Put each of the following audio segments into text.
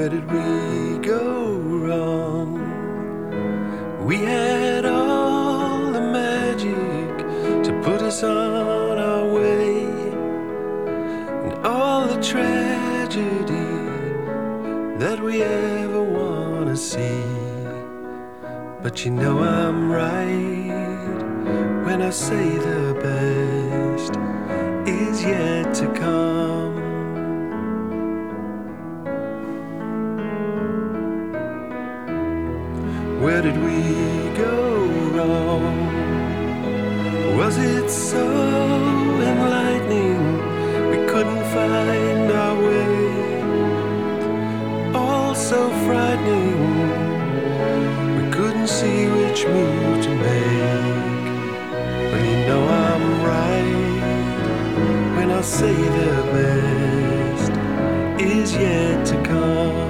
Where did we go wrong? We had all the magic to put us on our way, and all the tragedy that we ever want to see. But you know I'm right when I say the best is yet to come. Where did we go wrong? Was it so enlightening we couldn't find our way? All so frightening we couldn't see which move to make. Well, you know I'm right when I say the best is yet to come.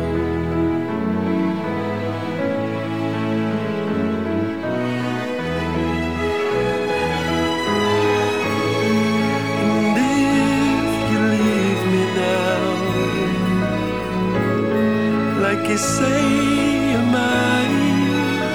Like you say you might,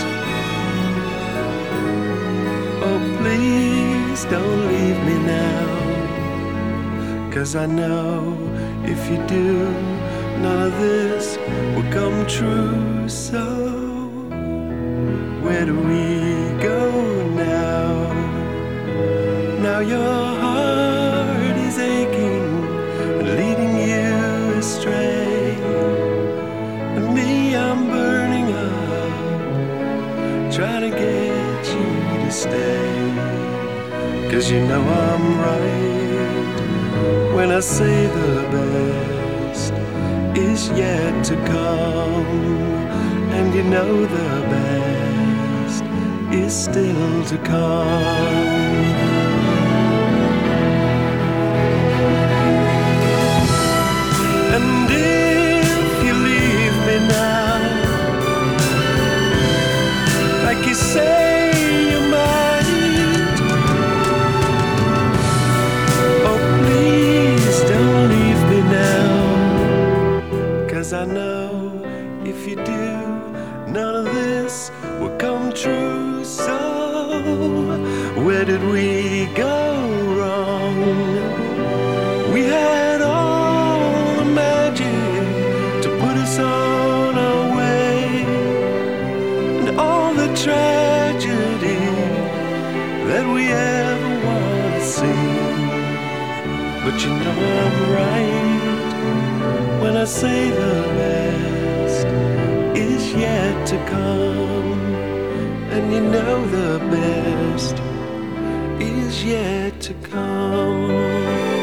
oh please don't leave me now, 'cause I know if you do, none of this will come true. So where do we go now? Now your heart is aching and leading you astray. I'm burning up, trying to get you to stay. 'Cause you know I'm right when I say the best is yet to come. And you know the best is still to come. And if you leave me now, like you say you might, oh please don't leave me now, 'cause I know if you do, none of this will come true. So where did we go wrong? We had all the magic to put us on our way, and all the tragedy that we ever want to see. But you know I'm right when I say the best is yet to come. And you know the best is yet to come.